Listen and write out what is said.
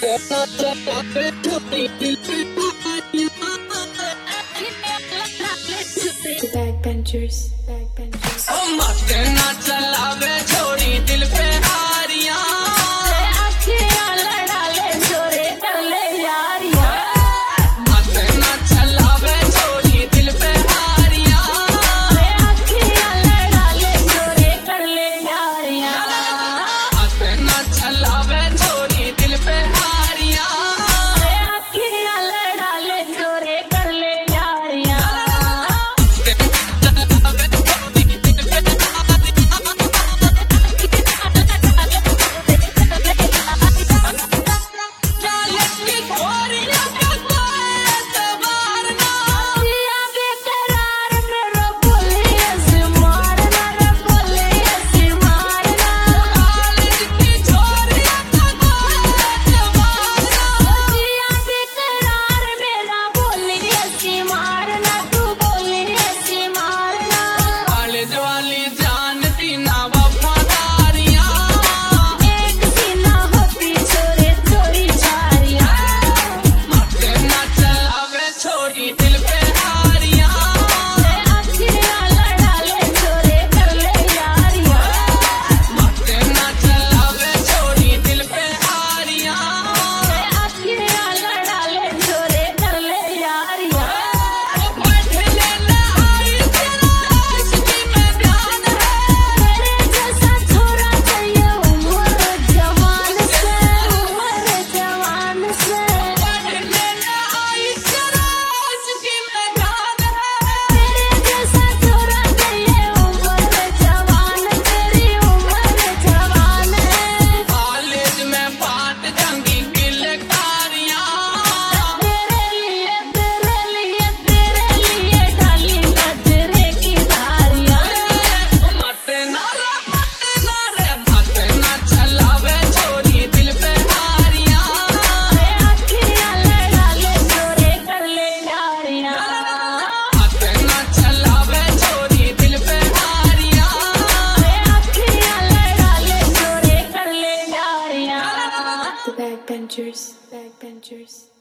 Backbenchers. ओ मत ना चलावे छोड़ी दिल पे हारियां अखियां लड़ा ले जोरे कर ले यारियां मत ना चलावे छोड़ी दिल पे हारियां अखियां लड़ा ले जोरे कर ले यारियां मत ना चलावे छोड़ी दिल पे हारियां अखियां लड़ा ले जोरे कर ले यारियां Backbenchers.